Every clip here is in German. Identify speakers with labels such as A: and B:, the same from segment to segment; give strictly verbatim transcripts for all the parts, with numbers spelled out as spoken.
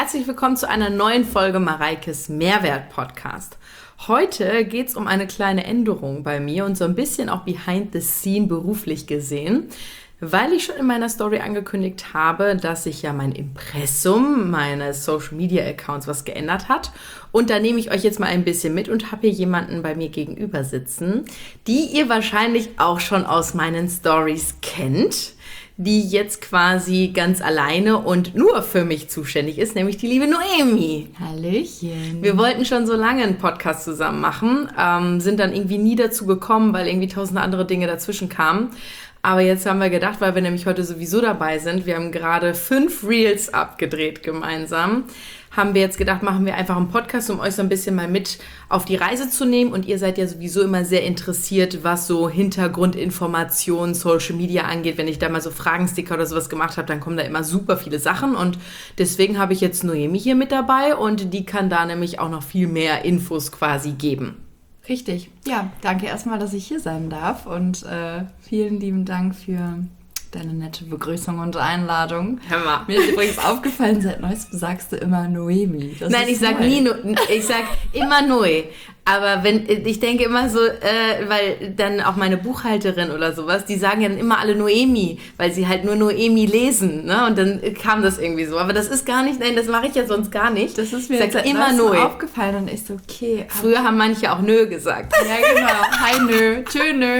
A: Herzlich willkommen zu einer neuen Folge Mareikes Mehrwert-Podcast. Heute geht es um eine kleine Änderung bei mir und so ein bisschen auch behind the scene beruflich gesehen, weil ich schon in meiner Story angekündigt habe, dass sich ja mein Impressum meines Social Media Accounts was geändert hat. Und da nehme ich euch jetzt mal ein bisschen mit und habe hier jemanden bei mir gegenüber sitzen, die ihr wahrscheinlich auch schon aus meinen Stories kennt, die jetzt quasi ganz alleine und nur für mich zuständig ist, nämlich die liebe Noemi.
B: Hallöchen.
A: Wir wollten schon so lange einen Podcast zusammen machen, ähm, sind dann irgendwie nie dazu gekommen, weil irgendwie tausend andere Dinge dazwischen kamen. Aber jetzt haben wir gedacht, weil wir nämlich heute sowieso dabei sind, wir haben gerade fünf Reels abgedreht gemeinsam, haben wir jetzt gedacht, machen wir einfach einen Podcast, um euch so ein bisschen mal mit auf die Reise zu nehmen. Und ihr seid ja sowieso immer sehr interessiert, was so Hintergrundinformationen, Social Media angeht. Wenn ich da mal so Fragensticker oder sowas gemacht habe, dann kommen da immer super viele Sachen. Und deswegen habe ich jetzt Noemi hier mit dabei und die kann da nämlich auch noch viel mehr Infos quasi geben.
B: Richtig. Ja, danke erstmal, dass ich hier sein darf und äh, vielen lieben Dank für deine nette Begrüßung und Einladung.
A: Hör mal.
B: Mir ist übrigens aufgefallen, seit neuestem sagst du immer Noemi. Das
A: Nein, ich sag neu. nie, no, ich sag immer Noe. Aber wenn, ich denke immer so, äh, weil dann auch meine Buchhalterin oder sowas, die sagen ja dann immer alle Noemi, weil sie halt nur Noemi lesen, ne? Und dann kam das irgendwie so. Aber das ist gar nicht, nein, das mache ich ja sonst gar nicht.
B: Das ist mir
A: ich
B: jetzt seit immer Noe aufgefallen und ich so, okay.
A: Früher haben manche auch Nö gesagt.
B: Ja, genau. Hi Nö, tschö Nö.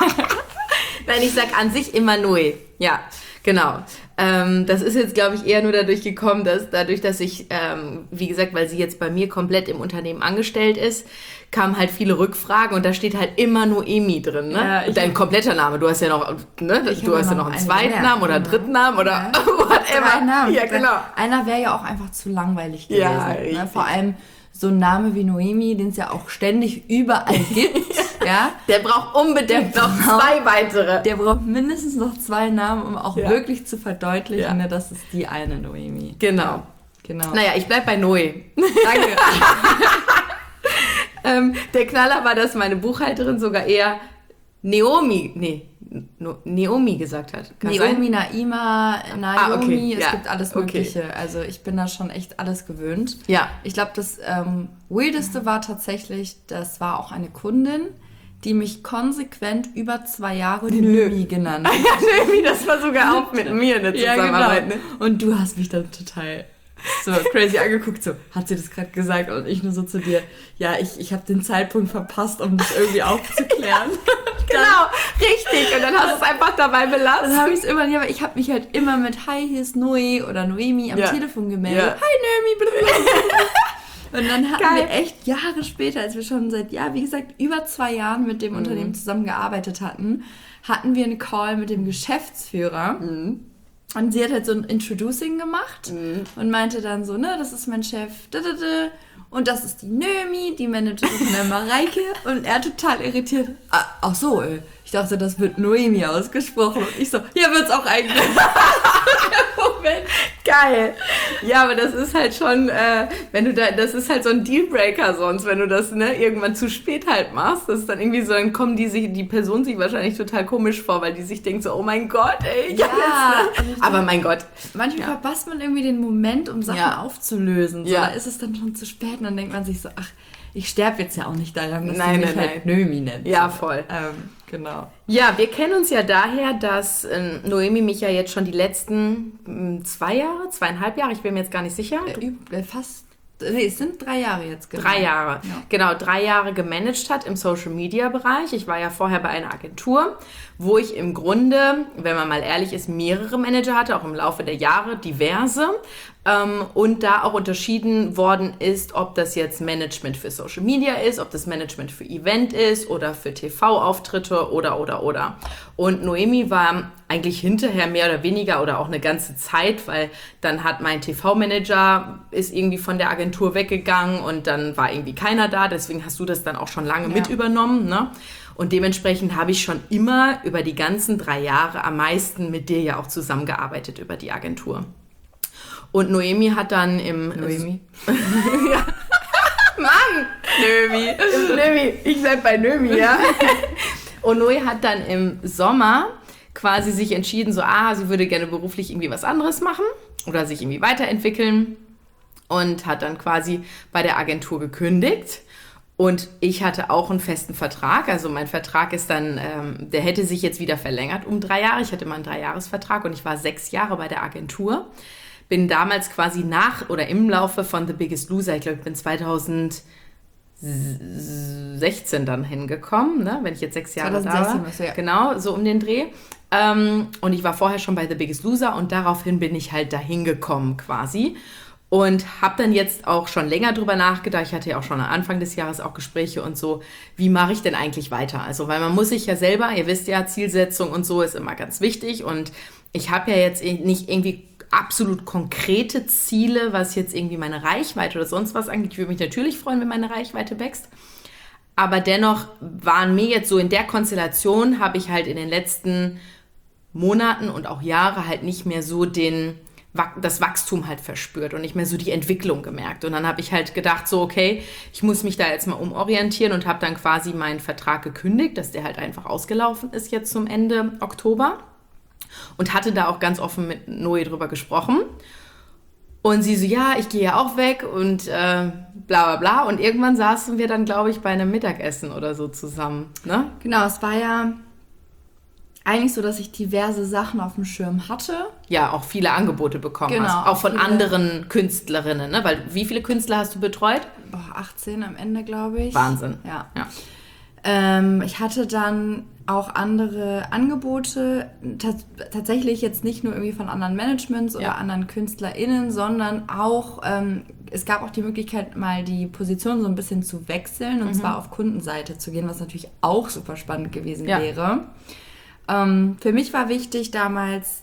A: Nein, ich sag an sich immer Noe. Ja, genau. Ähm, das ist jetzt, glaube ich, eher nur dadurch gekommen, dass dadurch, dass ich, ähm, wie gesagt, weil sie jetzt bei mir komplett im Unternehmen angestellt ist, kamen halt viele Rückfragen und da steht halt immer Noemi drin, ne? Ja, dein kompletter Name. Du hast ja noch, ne? Du hast ja noch einen zweiten Namen oder einen dritten Namen oder
B: ja.
A: whatever.
B: Drei Namen.
A: Ja, genau.
B: Einer wäre ja auch einfach zu langweilig gewesen.
A: Ja,
B: ne? Vor allem so ein Name wie Noemi, den es ja auch ständig überall gibt. Ja?
A: Der braucht unbedingt
B: der
A: noch
B: braucht,
A: zwei weitere.
B: Der braucht mindestens noch zwei Namen, um auch
A: ja.
B: wirklich zu verdeutlichen,
A: ja.
B: ne, das ist die eine Noemi.
A: Genau.
B: Ja, genau.
A: Naja, ich bleib bei Noe.
B: Danke.
A: ähm, der Knaller war, dass meine Buchhalterin sogar eher Naomi, nee, No, Naomi gesagt hat.
B: Kann Naomi, sein? Naima, Naomi,
A: ah, okay.
B: es
A: ja.
B: gibt alles Mögliche.
A: Okay.
B: Also ich bin da schon echt alles gewöhnt.
A: Ja.
B: Ich glaube, das ähm, Weirdeste war tatsächlich, das war auch eine Kundin, die mich konsequent über zwei Jahre die Noemi genannt hat.
A: Ja, Noemi, das war sogar auch mit mir eine Zusammenarbeit.
B: Ja, genau. Ne? Und du hast mich dann total so crazy angeguckt, so, hat sie das gerade gesagt? Und ich nur so zu dir, ja, ich, ich habe den Zeitpunkt verpasst, um das irgendwie aufzuklären.
A: Genau, richtig. Und dann hast du es einfach dabei belassen.
B: Dann habe ich es immer, ja, aber ich habe mich halt immer mit Hi, hier ist Noe oder Noemi am ja. Telefon gemeldet. Ja. Hi Noemi. Und dann hatten Geil. wir echt Jahre später, als wir schon seit, ja, wie gesagt, über zwei Jahren mit dem mhm. Unternehmen zusammengearbeitet hatten, hatten wir einen Call mit dem Geschäftsführer. Mhm. Und sie hat halt so ein Introducing gemacht mhm. und meinte dann so, ne, das ist mein Chef, da, da, da. Und das ist die Noemi, die Managerin von der Mareike. Und er total irritiert. Ah, ach so, ey. Ich dachte, das wird Noemi ausgesprochen. Und ich so, ja, wird's auch eigentlich.
A: Moment. Geil. Ja, aber das ist halt schon, äh, wenn du da, das ist halt so ein Dealbreaker sonst, wenn du das, ne, irgendwann zu spät halt machst. Das ist dann irgendwie so, dann kommen die sich, die Person sich wahrscheinlich total komisch vor, weil die sich denkt so, oh mein Gott, ey.
B: Ja,
A: jetzt, ne? Aber mein Gott.
B: Manchmal ja. verpasst man irgendwie den Moment, um Sachen ja. aufzulösen. So, ja. Da ist es dann schon zu spät und dann denkt man sich so, ach, ich sterbe jetzt ja auch nicht daran, dass
A: nein,
B: du mich
A: nein,
B: halt Noemi nennt.
A: Ja, voll.
B: Ähm, genau.
A: Ja, wir kennen uns ja daher, dass äh, Noemi mich ja jetzt schon die letzten mh, zwei Jahre, zweieinhalb Jahre, ich bin mir jetzt gar nicht sicher.
B: Äh, fast, nee, es sind drei Jahre jetzt. Genau.
A: Drei Jahre,
B: ja.
A: genau, drei Jahre gemanagt hat im Social-Media-Bereich. Ich war ja vorher bei einer Agentur, wo ich im Grunde, wenn man mal ehrlich ist, mehrere Manager hatte, auch im Laufe der Jahre, diverse. Ähm, und da auch unterschieden worden ist, ob das jetzt Management für Social Media ist, ob das Management für Event ist oder für T V-Auftritte oder, oder, oder. Und Noemi war eigentlich hinterher mehr oder weniger oder auch eine ganze Zeit, weil dann hat mein T V-Manager ist irgendwie von der Agentur weggegangen und dann war irgendwie keiner da, deswegen hast du das dann auch schon lange ja. mit übernommen, ne? Und dementsprechend habe ich schon immer über die ganzen drei Jahre am meisten mit dir ja auch zusammengearbeitet über die Agentur. Und Noemi hat dann im...
B: Noemi?
A: ja. Mann! Noemi. Noemi. Ich bleib bei Noemi, ja. Und Noemi hat dann im Sommer quasi sich entschieden, so, ah, sie würde gerne beruflich irgendwie was anderes machen oder sich irgendwie weiterentwickeln. und hat dann quasi bei der Agentur gekündigt. Und ich hatte auch einen festen Vertrag, also mein Vertrag ist dann, ähm, der hätte sich jetzt wieder verlängert um drei Jahre. Ich hatte mal einen Dreijahresvertrag und ich war sechs Jahre bei der Agentur. Bin damals quasi nach oder im Laufe von The Biggest Loser, ich glaube, ich bin zweitausendsechzehn dann hingekommen, ne? Wenn ich jetzt sechs Jahre da war. Was, ja. Genau, so um den Dreh. Ähm, und ich war vorher schon bei The Biggest Loser und daraufhin bin ich halt dahin gekommen quasi. Und habe dann jetzt auch schon länger drüber nachgedacht. Ich hatte ja auch schon am Anfang des Jahres auch Gespräche und so. Wie mache ich denn eigentlich weiter? Also, weil man muss sich ja selber, ihr wisst ja, Zielsetzung und so ist immer ganz wichtig. Und ich habe ja jetzt nicht irgendwie absolut konkrete Ziele, was jetzt irgendwie meine Reichweite oder sonst was angeht. Ich würde mich natürlich freuen, wenn meine Reichweite wächst. Aber dennoch waren mir jetzt so in der Konstellation, habe ich halt in den letzten Monaten und auch Jahre halt nicht mehr so den... das Wachstum halt verspürt und nicht mehr so die Entwicklung gemerkt. Und dann habe ich halt gedacht, so okay, ich muss mich da jetzt mal umorientieren und habe dann quasi meinen Vertrag gekündigt, dass der halt einfach ausgelaufen ist jetzt zum Ende Oktober und hatte da auch ganz offen mit Noe drüber gesprochen. Und sie so, ja, ich gehe ja auch weg und äh, bla bla bla. Und irgendwann saßen wir dann, glaube ich, bei einem Mittagessen oder so zusammen. Ne?
B: Genau, es war ja... eigentlich so, dass ich diverse Sachen auf dem Schirm hatte.
A: Ja, auch viele Angebote bekommen
B: genau,
A: hast. Auch von
B: viele.
A: anderen Künstlerinnen, ne? Weil wie viele Künstler hast du betreut?
B: Boah, achtzehn am Ende, glaube ich.
A: Wahnsinn.
B: Ja.
A: ja.
B: Ähm, ich hatte dann auch andere Angebote, t- tatsächlich jetzt nicht nur irgendwie von anderen Managements oder ja. anderen KünstlerInnen, sondern auch, ähm, es gab auch die Möglichkeit, mal die Position so ein bisschen zu wechseln und mhm. zwar auf Kundenseite zu gehen, was natürlich auch super spannend gewesen ja. wäre. Ähm, für mich war wichtig damals,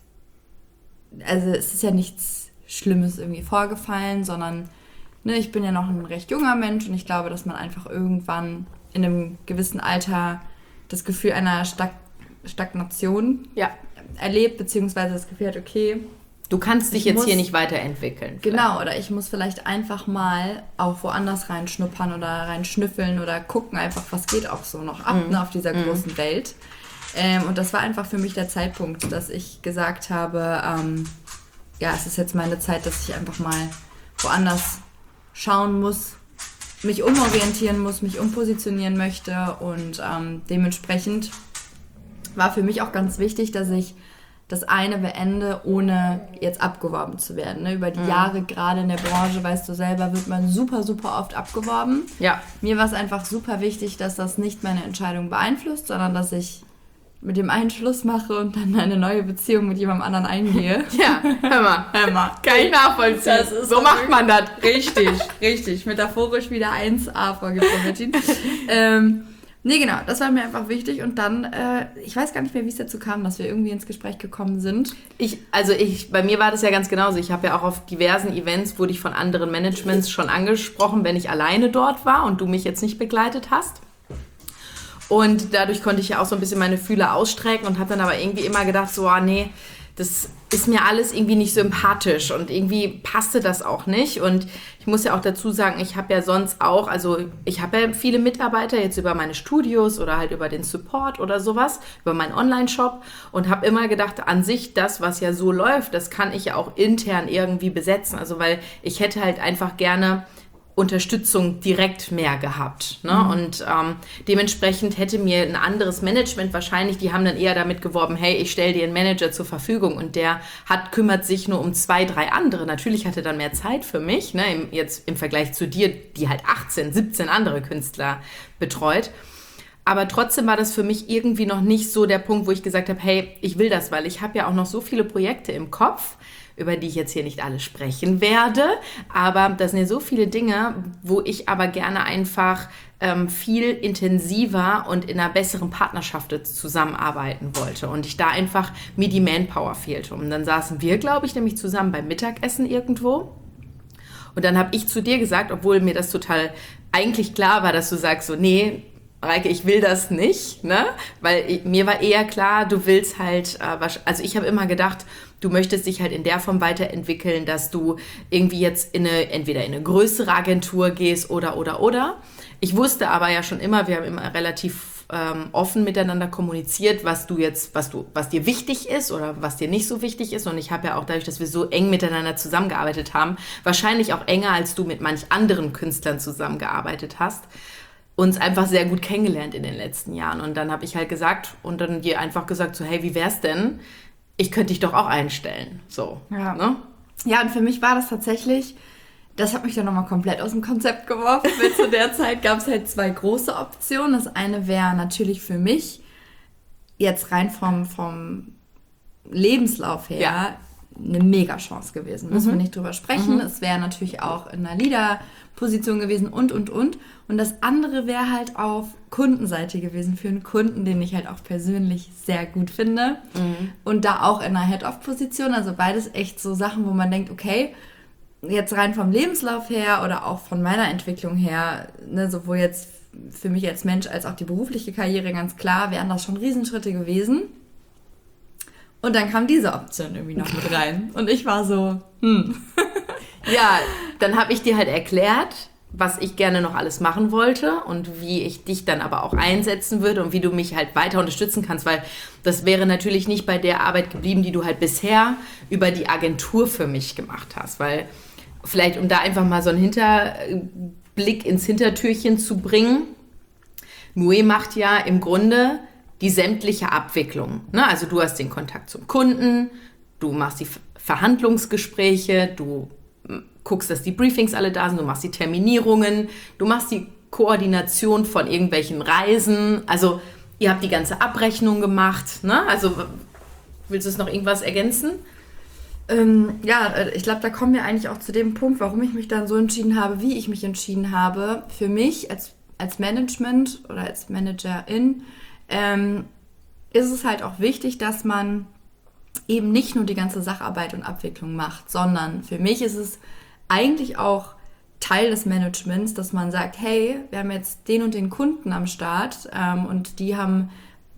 B: also es ist ja nichts Schlimmes irgendwie vorgefallen, sondern ne, ich bin ja noch ein recht junger Mensch und ich glaube, dass man einfach irgendwann in einem gewissen Alter das Gefühl einer Stag- Stagnation ja. erlebt, beziehungsweise das Gefühl hat, okay,
A: du kannst dich jetzt muss, hier nicht weiterentwickeln.
B: Vielleicht. Genau, oder ich muss vielleicht einfach mal auch woanders reinschnuppern oder reinschnüffeln oder gucken einfach, was geht auch so noch ab mhm. ne, auf dieser mhm. großen Welt. Ähm, und das war einfach für mich der Zeitpunkt, dass ich gesagt habe, ähm, ja, es ist jetzt meine Zeit, dass ich einfach mal woanders schauen muss, mich umorientieren muss, mich umpositionieren möchte und ähm, dementsprechend war für mich auch ganz wichtig, dass ich das eine beende, ohne jetzt abgeworben zu werden. Ne? Über die mhm. Jahre, gerade in der Branche, weißt du selber, wird man super, super oft abgeworben.
A: Ja.
B: Mir war es einfach super wichtig, dass das nicht meine Entscheidung beeinflusst, sondern dass ich mit dem einen Schluss mache und dann eine neue Beziehung mit jemandem anderen eingehe.
A: Ja, hör mal, hör mal. Kann ich nachvollziehen. Das ist so macht man das.
B: Richtig, richtig. Metaphorisch wieder eins a vorgeprogrammt. ähm, nee, genau, das war mir einfach wichtig. Und dann, äh, ich weiß gar nicht mehr, wie es dazu kam, dass wir irgendwie ins Gespräch gekommen sind.
A: Ich, also ich, bei mir war das ja ganz genauso. Ich habe ja auch auf diversen Events, wurde ich von anderen Managements schon angesprochen, wenn ich alleine dort war und du mich jetzt nicht begleitet hast. Und dadurch konnte ich ja auch so ein bisschen meine Fühler ausstrecken und habe dann aber irgendwie immer gedacht, so, ah, nee, das ist mir alles irgendwie nicht sympathisch und irgendwie passte das auch nicht. Und ich muss ja auch dazu sagen, ich habe ja sonst auch, also ich habe ja viele Mitarbeiter jetzt über meine Studios oder halt über den Support oder sowas, über meinen Online-Shop und habe immer gedacht, an sich das, was ja so läuft, das kann ich ja auch intern irgendwie besetzen. Also weil ich hätte halt einfach gerne Unterstützung direkt mehr gehabt. Ne? Mhm. Und ähm, dementsprechend hätte mir ein anderes Management wahrscheinlich, die haben dann eher damit geworben, hey, ich stelle dir einen Manager zur Verfügung und der hat kümmert sich nur um zwei, drei andere. Natürlich hatte dann mehr Zeit für mich, ne? Im, jetzt im Vergleich zu dir, die halt achtzehn, siebzehn andere Künstler betreut. Aber trotzdem war das für mich irgendwie noch nicht so der Punkt, wo ich gesagt habe, hey, ich will das, weil ich habe ja auch noch so viele Projekte im Kopf, über die ich jetzt hier nicht alle sprechen werde, aber das sind ja so viele Dinge, wo ich aber gerne einfach ähm, viel intensiver und in einer besseren Partnerschaft zusammenarbeiten wollte und ich da einfach mir die Manpower fehlte. Und dann saßen wir, glaube ich, nämlich zusammen beim Mittagessen irgendwo und dann habe ich zu dir gesagt, obwohl mir das total eigentlich klar war, dass du sagst so, nee, Mareike, ich will das nicht, ne? Weil ich, mir war eher klar, du willst halt, äh, also ich habe immer gedacht, du möchtest dich halt in der Form weiterentwickeln, dass du irgendwie jetzt in eine, entweder in eine größere Agentur gehst oder, oder, oder. Ich wusste aber ja schon immer, wir haben immer relativ ähm, offen miteinander kommuniziert, was du jetzt, was du, was dir wichtig ist oder was dir nicht so wichtig ist. Und ich habe ja auch dadurch, dass wir so eng miteinander zusammengearbeitet haben, wahrscheinlich auch enger als du mit manch anderen Künstlern zusammengearbeitet hast, uns einfach sehr gut kennengelernt in den letzten Jahren. Und dann habe ich halt gesagt und dann dir einfach gesagt so, hey, wie wär's denn? Ich könnte dich doch auch einstellen. So,
B: ja.
A: Ne?
B: Ja, und für mich war das tatsächlich, das hat mich dann nochmal komplett aus dem Konzept geworfen, weil zu der Zeit gab es halt zwei große Optionen. Das eine wäre natürlich für mich, jetzt rein vom, vom Lebenslauf her, ja. eine Mega-Chance gewesen. Müssen mhm. wir nicht drüber sprechen. Mhm. Es wäre natürlich auch in einer Leader-Position gewesen und, und, und. Und das andere wäre halt auf Kundenseite gewesen, für einen Kunden, den ich halt auch persönlich sehr gut finde. Mhm. Und da auch in einer Head-Off-Position. Also beides echt so Sachen, wo man denkt, okay, jetzt rein vom Lebenslauf her oder auch von meiner Entwicklung her, ne, sowohl jetzt für mich als Mensch als auch die berufliche Karriere, ganz klar, wären das schon Riesenschritte gewesen. Und dann kam diese Option irgendwie noch mit rein. Und ich war so, hm.
A: Ja, dann habe ich dir halt erklärt, was ich gerne noch alles machen wollte und wie ich dich dann aber auch einsetzen würde und wie du mich halt weiter unterstützen kannst, weil das wäre natürlich nicht bei der Arbeit geblieben, die du halt bisher über die Agentur für mich gemacht hast, weil vielleicht, um da einfach mal so einen Hinterblick ins Hintertürchen zu bringen, Nui macht ja im Grunde die sämtliche Abwicklung. Ne? Also du hast den Kontakt zum Kunden, du machst die Verhandlungsgespräche, du guckst, dass die Briefings alle da sind, du machst die Terminierungen, du machst die Koordination von irgendwelchen Reisen, also ihr habt die ganze Abrechnung gemacht, ne? Also willst du es noch irgendwas ergänzen?
B: Ähm, ja, ich glaube, da kommen wir eigentlich auch zu dem Punkt, warum ich mich dann so entschieden habe, wie ich mich entschieden habe. Für mich als, als Management oder als Managerin ähm, ist es halt auch wichtig, dass man eben nicht nur die ganze Sacharbeit und Abwicklung macht, sondern für mich ist es eigentlich auch Teil des Managements, dass man sagt, hey, wir haben jetzt den und den Kunden am Start ähm, und die haben,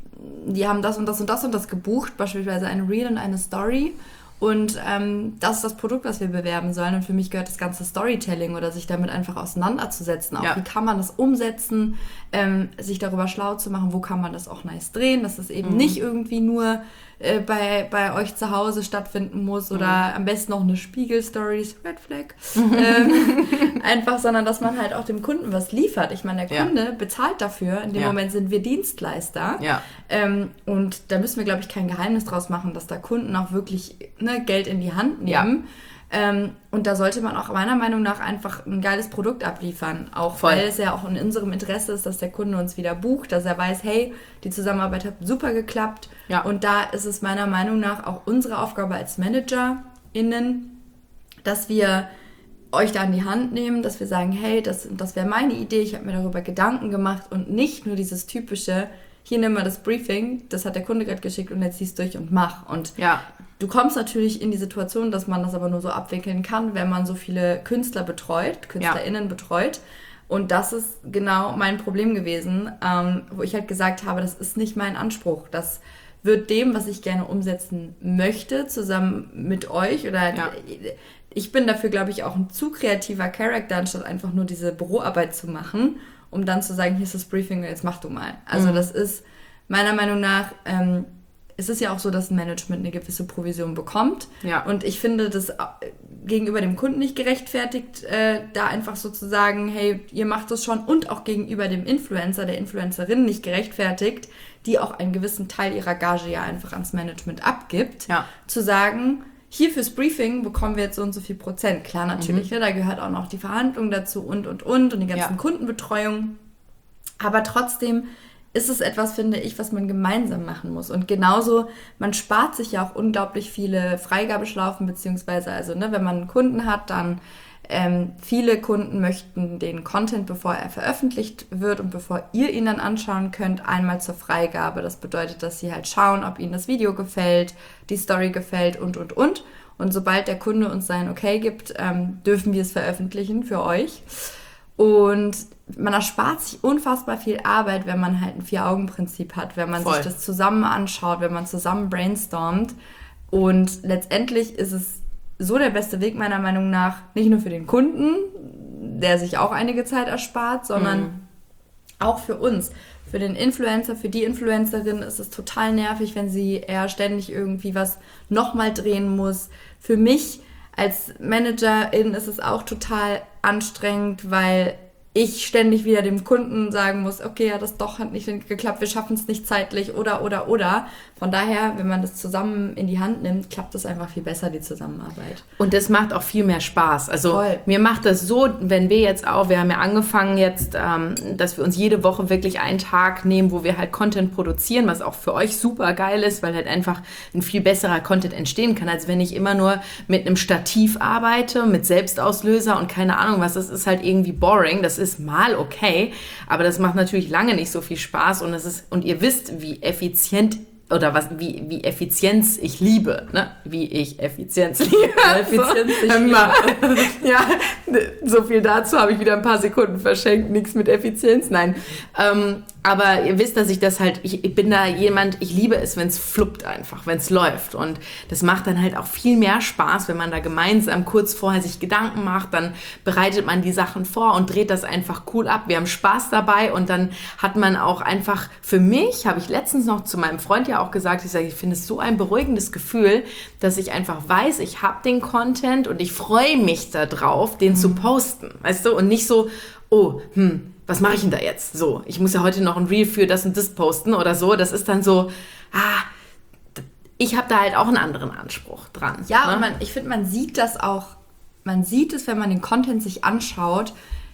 B: die haben das und das und das und das gebucht, beispielsweise eine Reel und eine Story. Und ähm, das ist das Produkt, was wir bewerben sollen. Und für mich gehört das ganze Storytelling oder sich damit einfach auseinanderzusetzen. Auch ja. Wie kann man das umsetzen, ähm, sich darüber schlau zu machen, wo kann man das auch nice drehen, dass es eben mhm. nicht irgendwie nur äh, bei, bei euch zu Hause stattfinden muss oder mhm. am besten noch eine Spiegel-Stories, Red Flag, mhm. ähm, einfach, sondern dass man halt auch dem Kunden was liefert. Ich meine, der Kunde ja. bezahlt dafür. In dem ja. Moment sind wir Dienstleister. Ja. Ähm, und da müssen wir, glaube ich, kein Geheimnis draus machen, dass da Kunden auch wirklich ne, Geld in die Hand nehmen. Ja. Ähm, und da sollte man auch meiner Meinung nach einfach ein geiles Produkt abliefern. Auch Voll. Weil es ja auch in unserem Interesse ist, dass der Kunde uns wieder bucht, dass er weiß, hey, die Zusammenarbeit hat super geklappt. Ja. Und da ist es meiner Meinung nach auch unsere Aufgabe als ManagerInnen, dass wir euch da in die Hand nehmen, dass wir sagen, hey, das, das wäre meine Idee, ich habe mir darüber Gedanken gemacht und nicht nur dieses typische, hier nimm mal das Briefing, das hat der Kunde gerade geschickt und jetzt ziehst durch und mach. Und ja. du kommst natürlich in die Situation, dass man das aber nur so abwickeln kann, wenn man so viele Künstler betreut, KünstlerInnen ja. betreut. Und das ist genau mein Problem gewesen, ähm, wo ich halt gesagt habe, das ist nicht mein Anspruch. Das wird dem, was ich gerne umsetzen möchte, zusammen mit euch oder ja. ich bin dafür, glaube ich, auch ein zu kreativer Charakter, anstatt einfach nur diese Büroarbeit zu machen, um dann zu sagen, hier ist das Briefing, jetzt mach du mal. Also mhm. das ist meiner Meinung nach, ähm, es ist ja auch so, dass ein Management eine gewisse Provision bekommt. Ja. Und ich finde das gegenüber dem Kunden nicht gerechtfertigt, äh, da einfach so zu sagen, hey, ihr macht das schon. Und auch gegenüber dem Influencer, der Influencerin nicht gerechtfertigt, die auch einen gewissen Teil ihrer Gage ja einfach ans Management abgibt, ja. zu sagen, hier fürs Briefing bekommen wir jetzt so und so viel Prozent. Klar, natürlich, mhm. ne, da gehört auch noch die Verhandlung dazu und, und, und und die ganzen ja. Kundenbetreuung. Aber trotzdem ist es etwas, finde ich, was man gemeinsam machen muss. Und genauso, man spart sich ja auch unglaublich viele Freigabeschlaufen, beziehungsweise, also, ne, wenn man einen Kunden hat, dann ähm, viele Kunden möchten den Content, bevor er veröffentlicht wird und bevor ihr ihn dann anschauen könnt, einmal zur Freigabe. Das bedeutet, dass sie halt schauen, ob ihnen das Video gefällt, die Story gefällt und, und, und. Und sobald der Kunde uns sein Okay gibt, ähm, dürfen wir es veröffentlichen für euch. Und man erspart sich unfassbar viel Arbeit, wenn man halt ein Vier-Augen-Prinzip hat, wenn man Voll. sich das zusammen anschaut, wenn man zusammen brainstormt. Und letztendlich ist es so der beste Weg meiner Meinung nach, nicht nur für den Kunden, der sich auch einige Zeit erspart, sondern mhm. auch für uns. Für den Influencer, für die Influencerin ist es total nervig, wenn sie eher ständig irgendwie was nochmal drehen muss. Für mich als Managerin ist es auch total anstrengend, weil ich ständig wieder dem Kunden sagen muss, okay, ja, das doch hat nicht geklappt, wir schaffen es nicht zeitlich oder, oder, oder. Von daher, wenn man das zusammen in die Hand nimmt, klappt das einfach viel besser, die Zusammenarbeit.
A: Und das macht auch viel mehr Spaß. Also
B: Voll.
A: Mir macht das so, wenn wir jetzt auch, wir haben ja angefangen jetzt, ähm, dass wir uns jede Woche wirklich einen Tag nehmen, wo wir halt Content produzieren, was auch für euch super geil ist, weil halt einfach ein viel besserer Content entstehen kann, als wenn ich immer nur mit einem Stativ arbeite, mit Selbstauslöser und keine Ahnung was. Das ist halt irgendwie boring. Das ist mal okay, aber das macht natürlich lange nicht so viel Spaß und es ist, und ihr wisst, wie effizient oder was, wie, wie Effizienz ich liebe, ne? Wie ich Effizienz liebe.
B: Effizienz ich liebe.
A: Ja, so viel dazu, habe ich wieder ein paar Sekunden verschenkt, nichts mit Effizienz, nein. Ähm, aber ihr wisst, dass ich das halt, ich, ich bin da jemand, ich liebe es, wenn es fluppt einfach, wenn es läuft und das macht dann halt auch viel mehr Spaß, wenn man da gemeinsam kurz vorher sich Gedanken macht, dann bereitet man die Sachen vor und dreht das einfach cool ab, wir haben Spaß dabei und dann hat man auch einfach, für mich, habe ich letztens noch zu meinem Freund ja auch gesagt, ich sage, ich finde es so ein beruhigendes Gefühl, dass ich einfach weiß, ich habe den Content und ich freue mich da drauf, den mhm. zu posten, weißt du, und nicht so, oh, hm, was mache ich denn da jetzt? So, ich muss ja heute noch ein Reel für das und das posten oder so. Das ist dann so, ah, ich habe da halt auch einen anderen Anspruch dran.
B: Ja,
A: ne?
B: Und man, ich finde, man sieht das auch, man sieht es, wenn man den Content sich anschaut,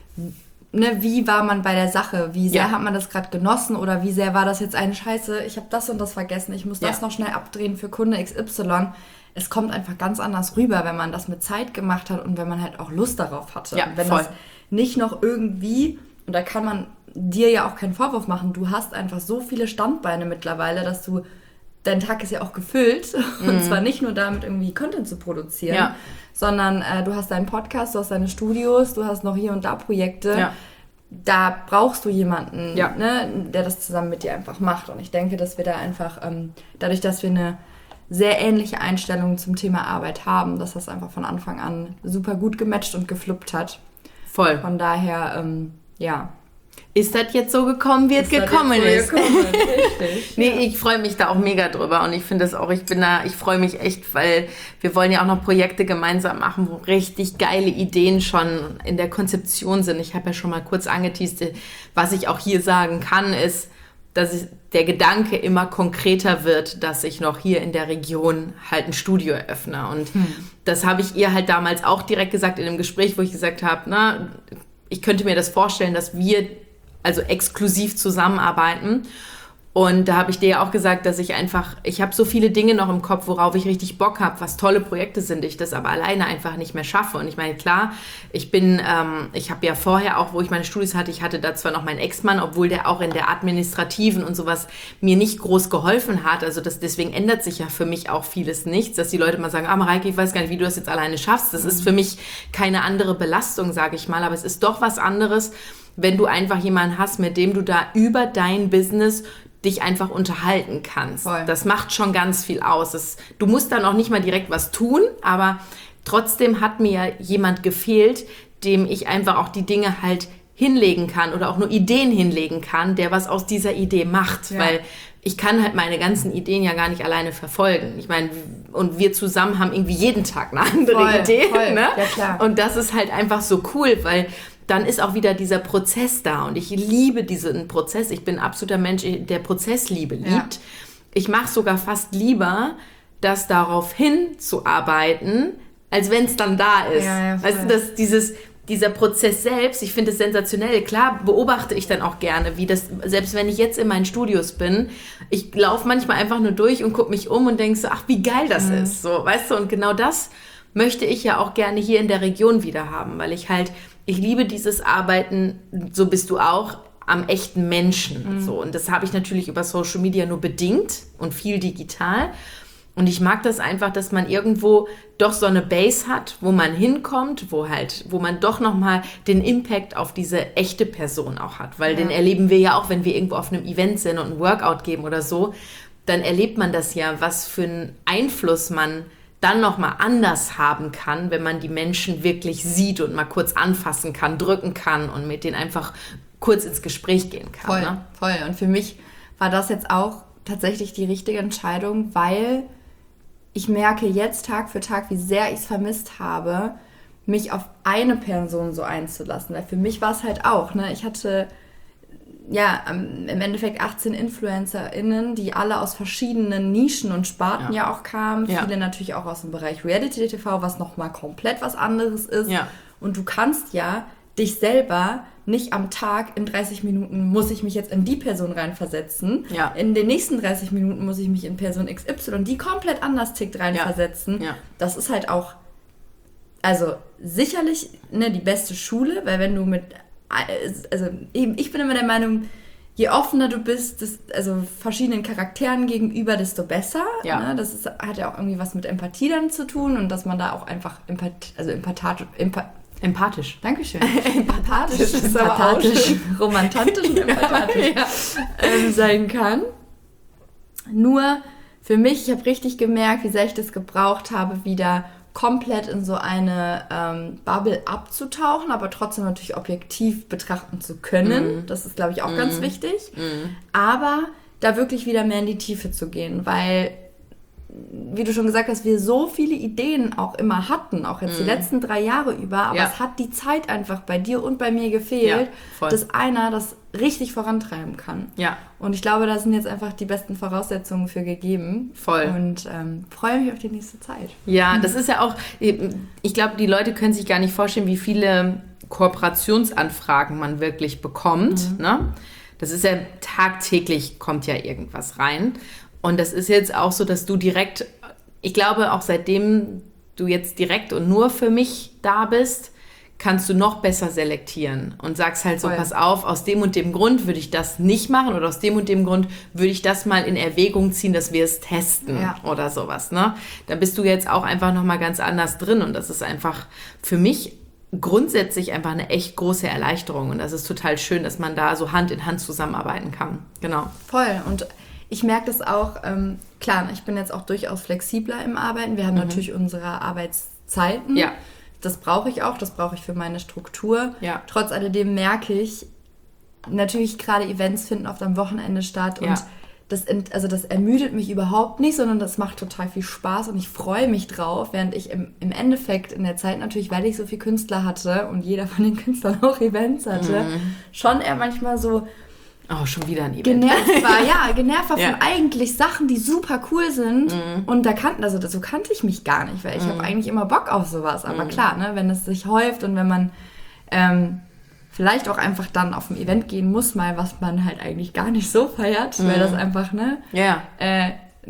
B: ne, wie war man bei der Sache? Wie sehr ja. hat man das gerade genossen oder wie sehr war das jetzt eine Scheiße? Ich habe das und das vergessen, ich muss das ja. noch schnell abdrehen für Kunde X Y. Es kommt einfach ganz anders rüber, wenn man das mit Zeit gemacht hat und wenn man halt auch Lust darauf hatte.
A: Ja,
B: und wenn
A: voll.
B: das nicht noch irgendwie, und da kann man dir ja auch keinen Vorwurf machen, du hast einfach so viele Standbeine mittlerweile, dass du, dein Tag ist ja auch gefüllt mhm. und zwar nicht nur damit irgendwie Content zu produzieren, ja. sondern äh, du hast deinen Podcast, du hast deine Studios, du hast noch hier und da Projekte. Ja. Da brauchst du jemanden, ja. ne, der das zusammen mit dir einfach macht. Und ich denke, dass wir da einfach, ähm, dadurch, dass wir eine sehr ähnliche Einstellung zum Thema Arbeit haben, dass das einfach von Anfang an super gut gematcht und gefluppt hat.
A: Voll.
B: Von daher, ähm, ja.
A: Ist das jetzt so gekommen, wie es gekommen ist?
B: So gekommen. Richtig.
A: Nee,
B: ja.
A: ich freue mich da auch mega drüber und ich finde das auch, ich bin da, ich freue mich echt, weil wir wollen ja auch noch Projekte gemeinsam machen, wo richtig geile Ideen schon in der Konzeption sind. Ich habe ja schon mal kurz angeteast, was ich auch hier sagen kann, ist, dass ich, der Gedanke immer konkreter wird, dass ich noch hier in der Region halt ein Studio eröffne. Und hm. das habe ich ihr halt damals auch direkt gesagt in einem Gespräch, wo ich gesagt habe, na, ich könnte mir das vorstellen, dass wir also exklusiv zusammenarbeiten. Und da habe ich dir ja auch gesagt, dass ich einfach, ich habe so viele Dinge noch im Kopf, worauf ich richtig Bock habe, was tolle Projekte sind, ich das aber alleine einfach nicht mehr schaffe. Und ich meine, klar, ich bin, ähm, ich habe ja vorher auch, wo ich meine Studios hatte, ich hatte da zwar noch meinen Ex-Mann, obwohl der auch in der administrativen und sowas mir nicht groß geholfen hat. Also das, deswegen ändert sich ja für mich auch vieles nichts, dass die Leute mal sagen, ah Mareike, ich weiß gar nicht, wie du das jetzt alleine schaffst. Das mhm. ist für mich keine andere Belastung, sage ich mal, aber es ist doch was anderes, wenn du einfach jemanden hast, mit dem du da über dein Business dich einfach unterhalten kannst. Voll. Das macht schon ganz viel aus. Das, du musst dann auch nicht mal direkt was tun, aber trotzdem hat mir jemand gefehlt, dem ich einfach auch die Dinge halt hinlegen kann oder auch nur Ideen hinlegen kann, der was aus dieser Idee macht, ja. weil ich kann halt meine ganzen Ideen ja gar nicht alleine verfolgen. Ich meine, und wir zusammen haben irgendwie jeden Tag eine andere
B: voll,
A: Idee.
B: Voll.
A: Ne?
B: Ja, klar.
A: Und das ist halt einfach so cool, weil dann ist auch wieder dieser Prozess da und ich liebe diesen Prozess. Ich bin ein absoluter Mensch, der Prozessliebe liebt. Ja. Ich mache sogar fast lieber, das darauf hinzuarbeiten, als wenn es dann da ist.
B: Ja, ja,
A: weißt du, dass dieses, dieser Prozess selbst, ich finde es sensationell. Klar beobachte ich dann auch gerne, wie das, selbst wenn ich jetzt in meinen Studios bin, ich laufe manchmal einfach nur durch und gucke mich um und denke so, ach, wie geil das mhm. ist. So, weißt du, und genau das möchte ich ja auch gerne hier in der Region wieder haben, weil ich halt, ich liebe dieses Arbeiten, so bist du auch, am echten Menschen. Mhm. So. Und das habe ich natürlich über Social Media nur bedingt und viel digital. Und ich mag das einfach, dass man irgendwo doch so eine Base hat, wo man hinkommt, wo halt, wo man doch nochmal den Impact auf diese echte Person auch hat. Weil ja. den erleben wir ja auch, wenn wir irgendwo auf einem Event sind und ein Workout geben oder so, dann erlebt man das ja, was für einen Einfluss man dann nochmal anders haben kann, wenn man die Menschen wirklich sieht und mal kurz anfassen kann, drücken kann und mit denen einfach kurz ins Gespräch gehen kann.
B: Voll,
A: ne?
B: voll. Und für mich war das jetzt auch tatsächlich die richtige Entscheidung, weil ich merke jetzt Tag für Tag, wie sehr ich es vermisst habe, mich auf eine Person so einzulassen. Weil für mich war es halt auch, ne, ich hatte ja im Endeffekt achtzehn InfluencerInnen, die alle aus verschiedenen Nischen und Sparten ja, ja auch kamen. Ja. Viele natürlich auch aus dem Bereich Reality-T V, was nochmal komplett was anderes ist.
A: Ja.
B: Und du kannst ja dich selber nicht am Tag in dreißig Minuten muss ich mich jetzt in die Person reinversetzen.
A: Ja.
B: In den nächsten dreißig Minuten muss ich mich in Person X Y, die komplett anders tickt, reinversetzen.
A: Ja. Ja.
B: Das ist halt auch, also sicherlich ne, die beste Schule, weil wenn du mit, also eben, ich bin immer der Meinung, je offener du bist, das, also verschiedenen Charakteren gegenüber, desto besser.
A: Ja.
B: Ne? Das ist, hat ja auch irgendwie was mit Empathie dann zu tun und dass man da auch einfach empath, also empathatisch, empath,
A: empathisch.
B: Dankeschön.
A: empathisch
B: ist empathisch, romantisch und empathisch ja. ähm, sein kann. Nur für mich, ich habe richtig gemerkt, wie sehr ich das gebraucht habe, wieder komplett in so eine ähm, Bubble abzutauchen, aber trotzdem natürlich objektiv betrachten zu können. Mhm. Das ist, glaube ich, auch mhm. ganz wichtig.
A: Mhm.
B: Aber da wirklich wieder mehr in die Tiefe zu gehen, weil, wie du schon gesagt hast, wir so viele Ideen auch immer hatten, auch jetzt mhm. die letzten drei Jahre über, aber ja. es hat die Zeit einfach bei dir und bei mir gefehlt, ja, dass einer das richtig vorantreiben kann.
A: Ja.
B: Und ich glaube, da sind jetzt einfach die besten Voraussetzungen für gegeben.
A: Voll.
B: Und ähm, freue mich auf die nächste Zeit.
A: Ja, das ist ja auch, ich glaube, die Leute können sich gar nicht vorstellen, wie viele Kooperationsanfragen man wirklich bekommt. Mhm. Ne? Das ist ja tagtäglich, kommt ja irgendwas rein. Und das ist jetzt auch so, dass du direkt, ich glaube auch seitdem du jetzt direkt und nur für mich da bist, kannst du noch besser selektieren und sagst halt so, Voll. Pass auf, aus dem und dem Grund würde ich das nicht machen oder aus dem und dem Grund würde ich das mal in Erwägung ziehen, dass wir es testen ja. oder sowas. Ne? Da bist du jetzt auch einfach nochmal ganz anders drin und das ist einfach für mich grundsätzlich einfach eine echt große Erleichterung und das ist total schön, dass man da so Hand in Hand zusammenarbeiten kann. Genau.
B: Voll. Und ich merke das auch, ähm, klar, ich bin jetzt auch durchaus flexibler im Arbeiten. Wir haben mhm. natürlich unsere Arbeitszeiten.
A: Ja.
B: Das brauche ich auch, das brauche ich für meine Struktur.
A: Ja.
B: Trotz alledem merke ich, natürlich gerade Events finden oft am Wochenende statt und ja. das, also das ermüdet mich überhaupt nicht, sondern das macht total viel Spaß und ich freue mich drauf, während ich im, im Endeffekt in der Zeit natürlich, weil ich so viele Künstler hatte und jeder von den Künstlern auch Events hatte, mhm. schon eher manchmal so
A: Oh, schon wieder ein Event.
B: Genervt war, ja, genervt war
A: ja.
B: von eigentlich Sachen, die super cool sind.
A: Mhm.
B: Und da kannten, also so kannte ich mich gar nicht, weil ich mhm. habe eigentlich immer Bock auf sowas. Aber mhm. klar, ne, wenn es sich häuft und wenn man ähm, vielleicht auch einfach dann auf ein Event gehen muss, mal was man halt eigentlich gar nicht so feiert, mhm. weil das einfach, ne,
A: ja.
B: äh,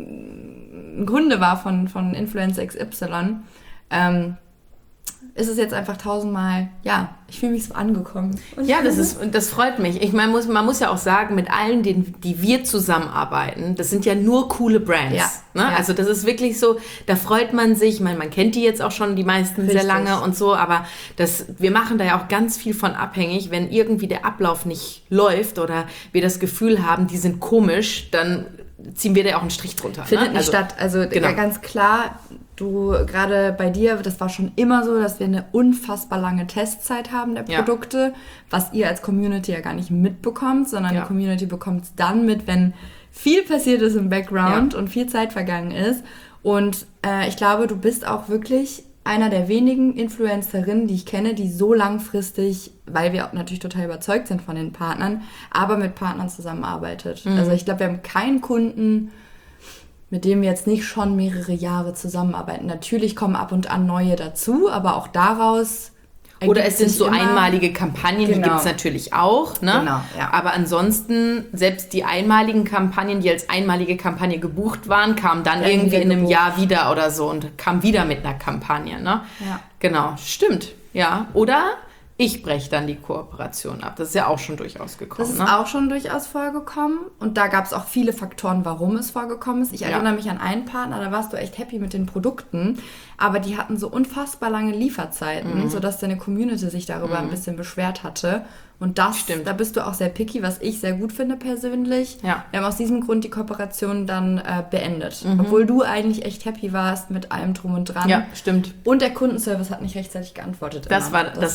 B: ein Kunde war von, von Influencer X Y, ähm, ist es jetzt einfach tausendmal, ja, ich fühle mich so angekommen.
A: Und ja, das ist, das freut mich. Ich meine, muss, man muss ja auch sagen, mit allen, denen, die wir zusammenarbeiten, das sind ja nur coole Brands.
B: Ja,
A: ne?
B: ja.
A: Also das ist wirklich so, da freut man sich, ich meine, man kennt die jetzt auch schon, die meisten
B: Richtig.
A: sehr lange und so, aber das, wir machen da ja auch ganz viel von abhängig, wenn irgendwie der Ablauf nicht läuft oder wir das Gefühl haben, die sind komisch, dann ziehen wir da auch einen Strich drunter.
B: Findet
A: ne?
B: nicht
A: also,
B: statt. Also
A: genau.
B: ganz klar, du, gerade bei dir, das war schon immer so, dass wir eine unfassbar lange Testzeit haben der Produkte, ja. was ihr als Community ja gar nicht mitbekommt, sondern ja. die Community bekommt es dann mit, wenn viel passiert ist im Background ja. und viel Zeit vergangen ist. Und äh, ich glaube, du bist auch wirklich einer der wenigen Influencerinnen, die ich kenne, die so langfristig, weil wir natürlich total überzeugt sind von den Partnern, aber mit Partnern zusammenarbeitet. Mhm. Also ich glaube, wir haben keinen Kunden, mit dem wir jetzt nicht schon mehrere Jahre zusammenarbeiten. Natürlich kommen ab und an neue dazu, aber auch daraus...
A: Oder es sind so einmalige Kampagnen, genau. die gibt es natürlich auch. Ne?
B: Genau, ja.
A: Aber ansonsten, selbst die einmaligen Kampagnen, die als einmalige Kampagne gebucht waren, kamen dann ja, irgendwie in einem gebucht. Jahr wieder oder so und kamen wieder mit einer Kampagne. Ne?
B: Ja.
A: Genau, stimmt. Ja. Oder ich breche dann die Kooperation ab. Das ist ja auch schon durchaus gekommen.
B: Das ist
A: ne?
B: auch schon durchaus vorgekommen. Und da gab es auch viele Faktoren, warum es vorgekommen ist. Ich erinnere ja. mich an einen Partner, da warst du echt happy mit den Produkten. Aber die hatten so unfassbar lange Lieferzeiten, mhm. sodass deine Community sich darüber mhm. ein bisschen beschwert hatte. Und das,
A: Stimmt.
B: da bist du auch sehr picky, was ich sehr gut finde persönlich.
A: Ja.
B: Wir haben aus diesem Grund die Kooperation dann äh, beendet.
A: Mhm.
B: Obwohl du eigentlich echt happy warst mit allem drum und dran.
A: Ja, stimmt.
B: Und der Kundenservice hat nicht rechtzeitig geantwortet.
A: Das
B: immer.
A: war das, das war, auch, genau.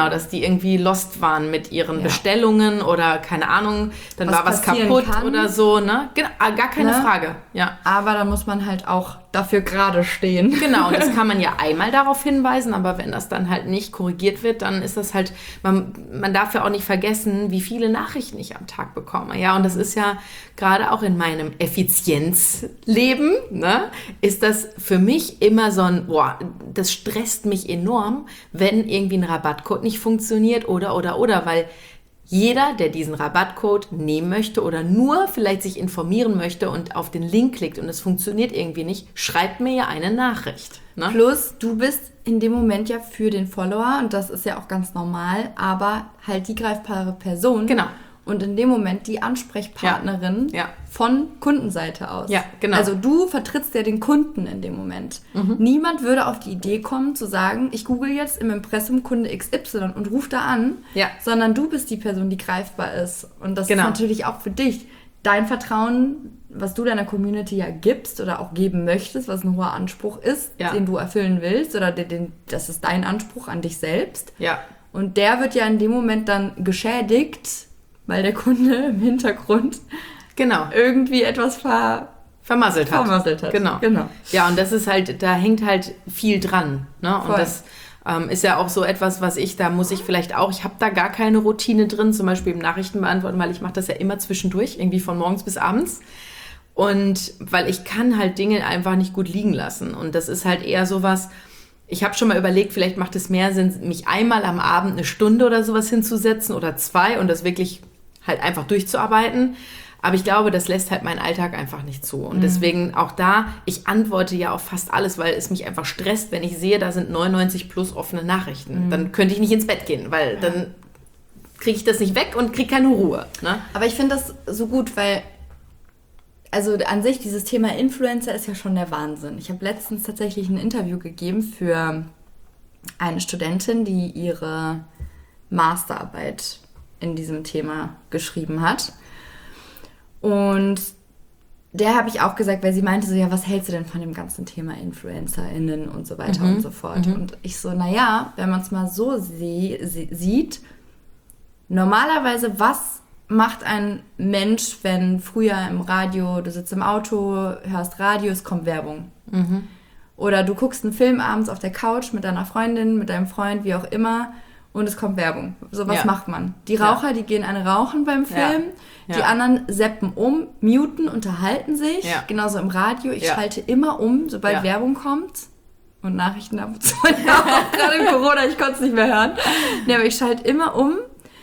A: Genau, dass die irgendwie lost waren mit ihren ja. Bestellungen oder keine Ahnung, dann was war was kaputt kann. Oder so, ne? Genau, gar keine ne? Frage, ja.
B: Aber da muss man halt auch dafür gerade stehen.
A: Genau, und das kann man ja einmal darauf hinweisen, aber wenn das dann halt nicht korrigiert wird, dann ist das halt, man, man darf ja auch nicht vergessen, wie viele Nachrichten ich am Tag bekomme. Ja, und das ist ja gerade auch in meinem Effizienzleben, ne, ist das für mich immer so ein, boah, das stresst mich enorm, wenn irgendwie ein Rabattcode nicht funktioniert oder, oder, oder, weil jeder, der diesen Rabattcode nehmen möchte oder nur vielleicht sich informieren möchte und auf den Link klickt und es funktioniert irgendwie nicht, schreibt mir ja eine Nachricht. Ne?
B: Plus, du bist in dem Moment ja für den Follower, und das ist ja auch ganz normal, aber halt die greifbare Person.
A: Genau.
B: Und in dem Moment die Ansprechpartnerin
A: ja. Ja.
B: von Kundenseite aus.
A: Ja, genau.
B: Also du vertrittst ja den Kunden in dem Moment. Mhm. Niemand würde auf die Idee kommen zu sagen, ich google jetzt im Impressum Kunde X Y und rufe da an,
A: ja.
B: sondern du bist die Person, die greifbar ist. Und das
A: genau.
B: ist natürlich auch für dich dein Vertrauen, was du deiner Community ja gibst oder auch geben möchtest, was ein hoher Anspruch ist, ja. den du erfüllen willst, oder den, den, das ist dein Anspruch an dich selbst.
A: Ja.
B: Und der wird ja in dem Moment dann geschädigt, weil der Kunde im Hintergrund
A: genau.
B: irgendwie etwas ver-
A: vermasselt hat.
B: Vermasselt hat.
A: Genau.
B: genau.
A: Ja, und das ist halt, da hängt halt viel dran. Ne? Und das ähm, ist ja auch so etwas, was ich, da muss ich vielleicht auch, ich habe da gar keine Routine drin, zum Beispiel im Nachrichten beantworten, weil ich mache das ja immer zwischendurch, irgendwie von morgens bis abends. Und weil ich kann halt Dinge einfach nicht gut liegen lassen. Und das ist halt eher sowas, ich habe schon mal überlegt, vielleicht macht es mehr Sinn, mich einmal am Abend eine Stunde oder sowas hinzusetzen oder zwei und das wirklich halt einfach durchzuarbeiten. Aber ich glaube, das lässt halt meinen Alltag einfach nicht zu. Und mhm. deswegen auch da, ich antworte ja auf fast alles, weil es mich einfach stresst, wenn ich sehe, da sind neunundneunzig plus offene Nachrichten. Mhm. Dann könnte ich nicht ins Bett gehen, weil ja. dann kriege ich das nicht weg und kriege keine Ruhe. Ne?
B: Aber ich finde das so gut, weil also an sich, dieses Thema Influencer ist ja schon der Wahnsinn. Ich habe letztens tatsächlich ein Interview gegeben für eine Studentin, die ihre Masterarbeit in diesem Thema geschrieben hat. Und der habe ich auch gesagt, weil sie meinte so, ja, was hältst du denn von dem ganzen Thema InfluencerInnen und so weiter mhm. und so fort. Mhm. Und ich so, naja, wenn man es mal so sie- sie- sieht, normalerweise, was macht ein Mensch, wenn früher im Radio, du sitzt im Auto, hörst Radio, es kommt Werbung.
A: Mhm.
B: Oder du guckst einen Film abends auf der Couch mit deiner Freundin, mit deinem Freund, wie auch immer, und es kommt Werbung. So was ja. macht man. Die Raucher, ja. die gehen eine rauchen beim Film, ja. Ja. die anderen zappen um, muten, unterhalten sich. Ja. Genauso im Radio. Ich ja. schalte immer um, sobald ja. Werbung kommt. Und Nachrichten ab und zu. Ja, auch gerade in Corona, ich konnte es nicht mehr hören. Nee, aber ich schalte immer um.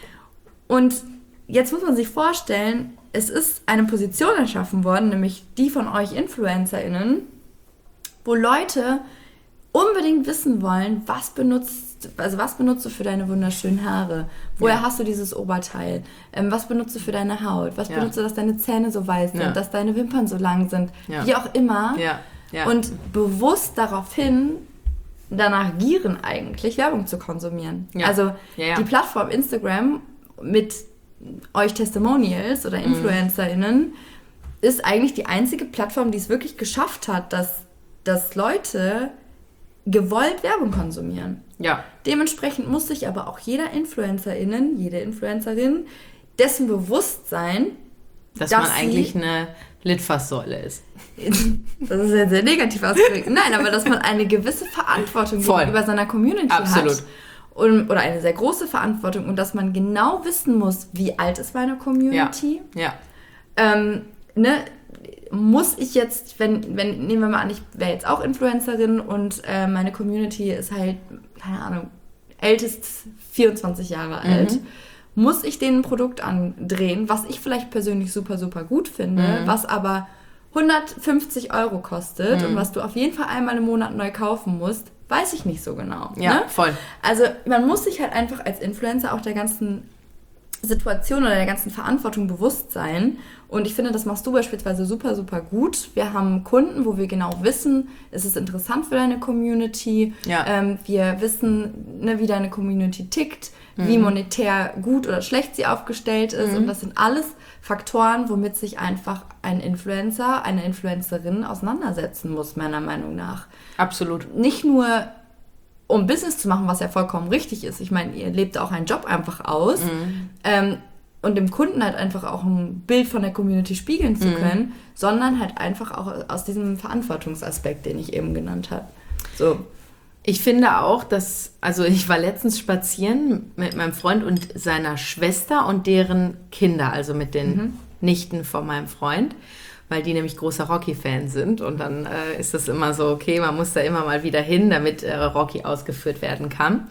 B: Und jetzt muss man sich vorstellen, es ist eine Position erschaffen worden, nämlich die von euch InfluencerInnen, wo Leute unbedingt wissen wollen, was benutzt, also was benutzt du für deine wunderschönen Haare? Woher ja. hast du dieses Oberteil? Ähm, was benutzt du für deine Haut? Was ja. benutzt du, dass deine Zähne so weiß sind, ja. dass deine Wimpern so lang sind? Ja. Wie auch immer.
A: Ja. Ja.
B: Und bewusst daraufhin danach gieren eigentlich, Werbung zu konsumieren. Ja. Also ja, ja. die Plattform Instagram mit euch Testimonials oder InfluencerInnen mhm. ist eigentlich die einzige Plattform, die es wirklich geschafft hat, dass, dass Leute gewollt Werbung konsumieren.
A: Ja.
B: Dementsprechend muss sich aber auch jeder InfluencerInnen, jede Influencerin dessen bewusst sein,
A: dass, dass man eigentlich eine Litfaßsäule ist.
B: Das ist ja sehr negativ ausgedrückt. Nein, aber dass man eine gewisse Verantwortung
A: Voll.
B: gegenüber seiner Community
A: Absolut.
B: hat. Und, oder eine sehr große Verantwortung. Und dass man genau wissen muss, wie alt ist meine Community.
A: Ja. ja.
B: Ähm, ne, muss ich jetzt, wenn, wenn, nehmen wir mal an, ich wäre jetzt auch Influencerin und äh, meine Community ist halt, keine Ahnung, ältest vierundzwanzig Jahre alt, mhm. muss ich denen ein Produkt andrehen, was ich vielleicht persönlich super, super gut finde, mhm. was aber hundertfünfzig Euro kostet mhm. und was du auf jeden Fall einmal im Monat neu kaufen musst, weiß ich nicht so genau.
A: Ja,
B: ne?
A: voll.
B: Also man muss sich halt einfach als Influencer auch der ganzen Situation oder der ganzen Verantwortung bewusst sein. Und ich finde, das machst du beispielsweise super, super gut. Wir haben Kunden, wo wir genau wissen, es ist interessant für deine Community.
A: Ja.
B: Ähm, wir wissen, ne, wie deine Community tickt, mhm. wie monetär gut oder schlecht sie aufgestellt ist. Mhm. Und das sind alles Faktoren, womit sich einfach ein Influencer, eine Influencerin auseinandersetzen muss, meiner Meinung nach.
A: Absolut.
B: Nicht nur um Business zu machen, was ja vollkommen richtig ist. Ich meine, ihr lebt auch einen Job einfach aus. Mhm. Ähm, und dem Kunden halt einfach auch ein Bild von der Community spiegeln zu können, mhm. sondern halt einfach auch aus diesem Verantwortungsaspekt, den ich eben genannt habe. So.
A: Ich finde auch, dass, also ich war letztens spazieren mit meinem Freund und seiner Schwester und deren Kinder, also mit den mhm. Nichten von meinem Freund, weil die nämlich großer Rocky-Fan sind und dann äh, ist das immer so, okay, man muss da immer mal wieder hin, damit äh, Rocky ausgeführt werden kann.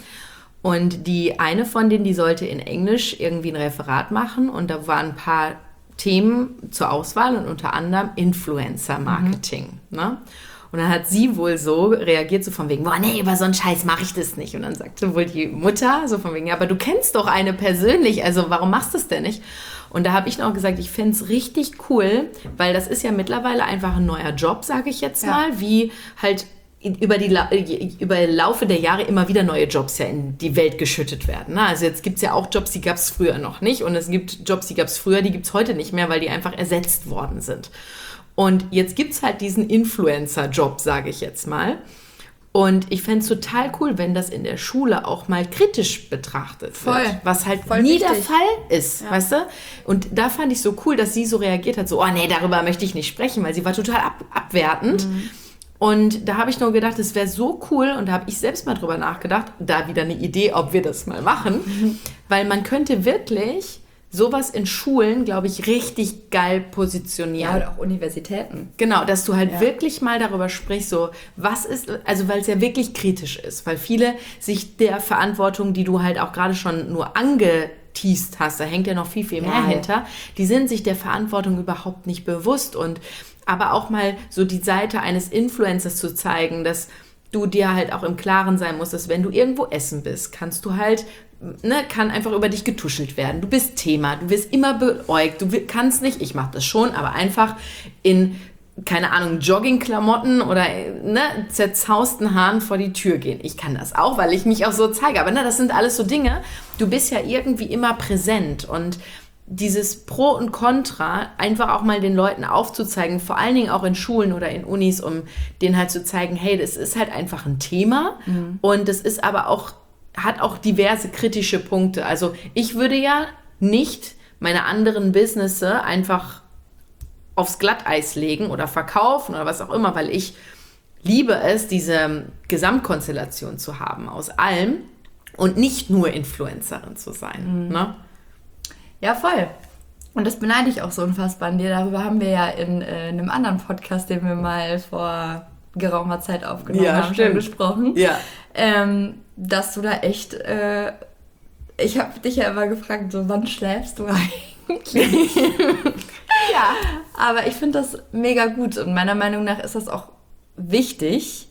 A: Und die eine von denen, die sollte in Englisch irgendwie ein Referat machen und da waren ein paar Themen zur Auswahl und unter anderem Influencer-Marketing. Mhm. Ne? Und dann hat sie wohl so reagiert, so von wegen, boah, nee, über so einen Scheiß mache ich das nicht. Und dann sagte wohl die Mutter so von wegen, ja, aber du kennst doch eine persönlich, also warum machst du das denn nicht? Und da habe ich noch gesagt, ich fände es richtig cool, weil das ist ja mittlerweile einfach ein neuer Job, sage ich jetzt mal, ja. wie halt über die La- über Laufe der Jahre immer wieder neue Jobs ja in die Welt geschüttet werden. Ne? Also jetzt gibt es ja auch Jobs, die gab es früher noch nicht und es gibt Jobs, die gab es früher, die gibt es heute nicht mehr, weil die einfach ersetzt worden sind. Und jetzt gibt es halt diesen Influencer-Job, sage ich jetzt mal. Und ich fände es total cool, wenn das in der Schule auch mal kritisch betrachtet
B: Voll.
A: wird. Was halt
B: Voll
A: nie
B: wichtig.
A: der Fall ist, ja. weißt du? Und da fand ich so cool, dass sie so reagiert hat, so, oh nee, darüber möchte ich nicht sprechen, weil sie war total ab- abwertend. Mhm. Und da habe ich nur gedacht, es wäre so cool, und da habe ich selbst mal drüber nachgedacht, da wieder eine Idee, ob wir das mal machen, mhm. weil man könnte wirklich sowas in Schulen, glaube ich, richtig geil positionieren.
B: Ja, und auch Universitäten.
A: Genau, dass du halt
B: ja.
A: wirklich mal darüber sprichst, so, was ist, also weil es ja wirklich kritisch ist, weil viele sich der Verantwortung, die du halt auch gerade schon nur angeteast hast, da hängt ja noch viel, viel mehr
B: ja.
A: hinter, die sind sich der Verantwortung überhaupt nicht bewusst. Und aber auch mal so die Seite eines Influencers zu zeigen, dass du dir halt auch im Klaren sein musst, dass wenn du irgendwo essen bist, kannst du halt, ne, kann einfach über dich getuschelt werden. Du bist Thema, du wirst immer beäugt, du kannst nicht, ich mache das schon, aber einfach in, keine Ahnung, Joggingklamotten oder ne, zerzausten Haaren vor die Tür gehen. Ich kann das auch, weil ich mich auch so zeige, aber ne, das sind alles so Dinge, du bist ja irgendwie immer präsent und dieses Pro und Contra einfach auch mal den Leuten aufzuzeigen, vor allen Dingen auch in Schulen oder in Unis, um denen halt zu zeigen, hey, das ist halt einfach ein Thema mhm. und das ist aber auch, hat auch diverse kritische Punkte. Also ich würde ja nicht meine anderen Businesse einfach aufs Glatteis legen oder verkaufen oder was auch immer, weil ich liebe es, diese Gesamtkonstellation zu haben aus allem und nicht nur Influencerin zu sein, mhm. ne?
B: Ja, voll. Und das beneide ich auch so unfassbar an dir. Darüber haben wir ja in, äh, in einem anderen Podcast, den wir mal vor geraumer Zeit aufgenommen
A: ja,
B: haben,
A: stimmt.
B: schon gesprochen.
A: Ja.
B: Ähm, dass du da echt... Äh, ich habe dich ja immer gefragt, so, wann schläfst du eigentlich? ja. Aber ich finde das mega gut und meiner Meinung nach ist das auch wichtig.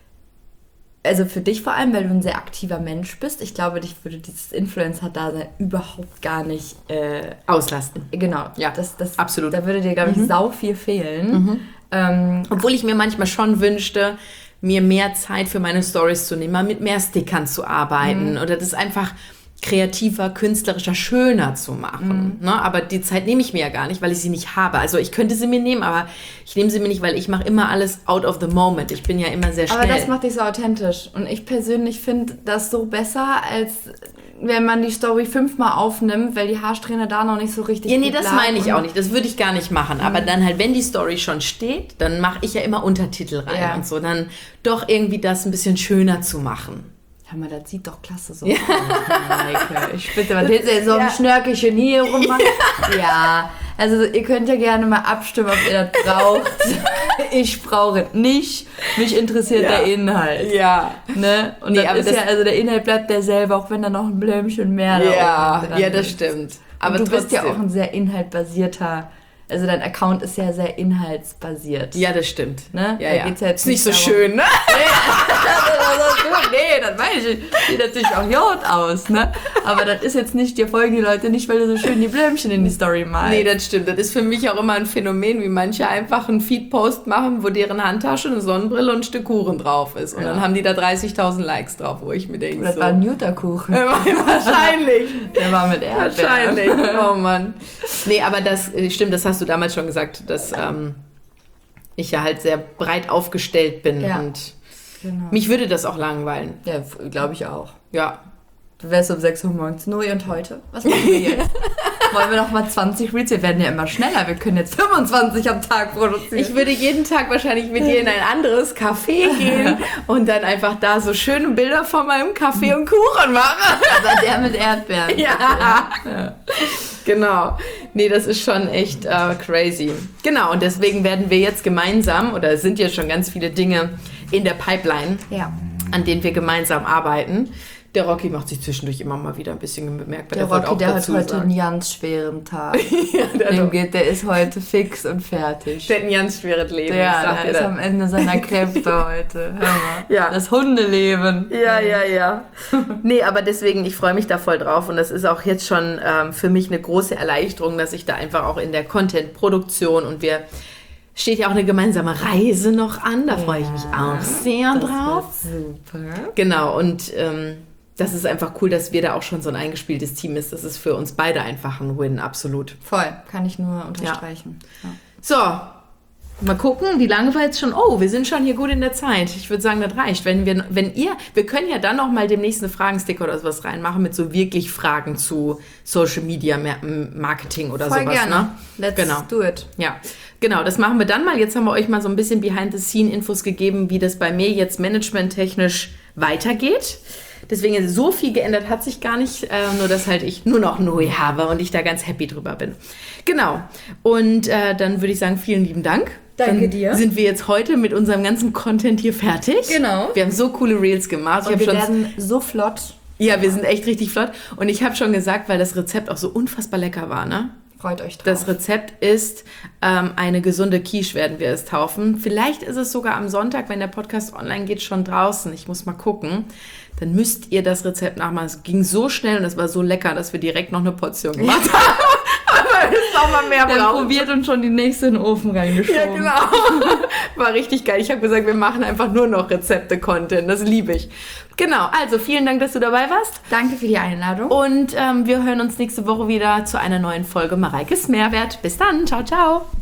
B: Also für dich vor allem, weil du ein sehr aktiver Mensch bist. Ich glaube, dich würde dieses Influencer-Dasein überhaupt gar nicht äh,
A: auslasten.
B: Genau.
A: Ja,
B: das, das,
A: absolut.
B: Da würde dir, glaube ich, mhm. sau viel fehlen.
A: Mhm.
B: Ähm,
A: Obwohl ich mir manchmal schon wünschte, mir mehr Zeit für meine Storys zu nehmen, mal mit mehr Stickern zu arbeiten mhm. oder das einfach kreativer, künstlerischer, schöner zu machen. Mhm. Ne? Aber die Zeit nehme ich mir ja gar nicht, weil ich sie nicht habe. Also ich könnte sie mir nehmen, aber ich nehme sie mir nicht, weil ich mache immer alles out of the moment. Ich bin ja immer sehr schnell.
B: Aber das macht dich so authentisch. Und ich persönlich finde das so besser, als wenn man die Story fünfmal aufnimmt, weil die Haarsträhne da noch nicht so richtig
A: Ja, nee, das meine ich auch nicht. Das würde ich gar nicht machen. Mhm. Aber dann halt, wenn die Story schon steht, dann mache ich ja immer Untertitel rein ja. und so. Dann doch irgendwie das ein bisschen schöner zu machen.
B: Hör mal, das sieht doch klasse so aus. Maike. Ich bitte, was hättest du jetzt so ein ja. Schnörkelchen hier rummachen? Ja. ja, also ihr könnt ja gerne mal abstimmen, ob ihr das braucht. Ich brauche es nicht. Mich interessiert ja. der Inhalt.
A: Ja.
B: Ne? Und nee, das ist das ja, also der Inhalt bleibt derselbe, auch wenn da noch ein Blümchen mehr
A: ja.
B: dran
A: Ja, das
B: ist.
A: stimmt.
B: Aber du trotzdem. Bist ja auch ein sehr inhaltbasierter. Also dein Account ist ja sehr inhaltsbasiert.
A: Ja, das stimmt.
B: Ne?
A: Ja,
B: da
A: ja.
B: geht's ja jetzt
A: ist nicht so
B: darum.
A: schön, ne?
B: Nee, das weiß ich. Sieht natürlich auch gut aus, ne? Aber das ist jetzt nicht, dir folgen die Leute nicht, weil du so schön die Blümchen in die Story malst.
A: Nee, das stimmt. Das ist für mich auch immer ein Phänomen, wie manche einfach einen Feed-Post machen, wo deren Handtasche, eine Sonnenbrille und ein Stück Kuchen drauf ist. Und ja. dann haben die da dreißigtausend Likes drauf, wo ich mir denke,
B: das
A: so...
B: war ein Newterkuchen.
A: Wahrscheinlich.
B: Der war mit Erdbeeren.
A: Wahrscheinlich. Oh Mann. Nee, aber das stimmt, das hast du damals schon gesagt, dass ähm, ich ja halt sehr breit aufgestellt bin
B: ja.
A: und
B: Genau.
A: Mich würde das auch langweilen.
B: Ja, glaube ich auch.
A: Ja.
B: Du wärst um sechs Uhr morgens. Nui, und heute? Was machen wir jetzt? Wollen wir noch mal zwanzig Reels? Wir werden ja immer schneller. Wir können jetzt fünfundzwanzig am Tag produzieren.
A: Ich würde jeden Tag wahrscheinlich mit dir in ein anderes Café gehen und dann einfach da so schöne Bilder von meinem Kaffee und Kuchen machen.
B: Aber der mit Erdbeeren.
A: Ja. ja. Genau. Nee, das ist schon echt äh, crazy. Genau, und deswegen werden wir jetzt gemeinsam, oder es sind ja schon ganz viele Dinge in der Pipeline,
B: ja.
A: an denen wir gemeinsam arbeiten. Der Rocky macht sich zwischendurch immer mal wieder ein bisschen bemerkbar.
B: Der, der Rocky, der hat heute sagen. einen ganz schweren Tag. ja, der, Dem geht, der ist heute fix und fertig.
A: Der hat ein ganz schweres Leben.
B: Ja, der ist am Ende seiner Kräfte heute. Hör mal. Ja. Das Hundeleben.
A: Ja, ja, ja. Nee, aber deswegen, ich freue mich da voll drauf. Und das ist auch jetzt schon ähm, für mich eine große Erleichterung, dass ich da einfach auch in der Content-Produktion und wir... Steht ja auch eine gemeinsame Reise noch an. Da freue ich mich auch sehr
B: das
A: drauf.
B: Super.
A: Genau, und ähm, das ist einfach cool, dass wir da auch schon so ein eingespieltes Team ist. Das ist für uns beide einfach ein Win, absolut.
B: Voll, kann ich nur unterstreichen.
A: Ja. Ja. So, mal gucken, wie lange wir jetzt schon... Oh, wir sind schon hier gut in der Zeit. Ich würde sagen, das reicht. Wenn wir, wenn ihr... Wir können ja dann noch mal demnächst eine Fragensticker oder sowas reinmachen mit so wirklich Fragen zu Social Media Marketing oder
B: Voll
A: sowas.
B: Gerne.
A: Ne?
B: Let's
A: genau.
B: do it.
A: Ja, genau, das machen wir dann mal. Jetzt haben wir euch mal so ein bisschen Behind-the-Scene-Infos gegeben, wie das bei mir jetzt managementtechnisch weitergeht. Deswegen, so viel geändert hat sich gar nicht, äh, nur dass halt ich nur noch Nui habe und ich da ganz happy drüber bin. Genau, und äh, dann würde ich sagen, vielen lieben Dank.
B: Danke
A: dann
B: dir.
A: Sind wir jetzt heute mit unserem ganzen Content hier fertig.
B: Genau.
A: Wir haben so coole Reels gemacht.
B: Und
A: ich
B: wir
A: schon
B: werden so flott.
A: Ja, wir sind echt richtig flott. Und ich habe schon gesagt, weil das Rezept auch so unfassbar lecker war, ne?
B: Freut euch drauf.
A: Das Rezept ist ähm, eine gesunde Quiche, werden wir es taufen. Vielleicht ist es sogar am Sonntag, wenn der Podcast online geht, schon draußen. Ich muss mal gucken. Dann müsst ihr das Rezept nachmachen. Es ging so schnell und es war so lecker, dass wir direkt noch eine Portion gemacht haben. Aber es ist auch mal mehr
B: brauchen. Wir probiert und schon die nächste in den Ofen reingeschoben.
A: Ja, genau. War richtig geil. Ich habe gesagt, wir machen einfach nur noch Rezepte-Content. Das liebe ich. Genau, also vielen Dank, dass du dabei warst.
B: Danke für die Einladung.
A: Und ähm, wir hören uns nächste Woche wieder zu einer neuen Folge Mareikes Mehrwert. Bis dann. Ciao, ciao.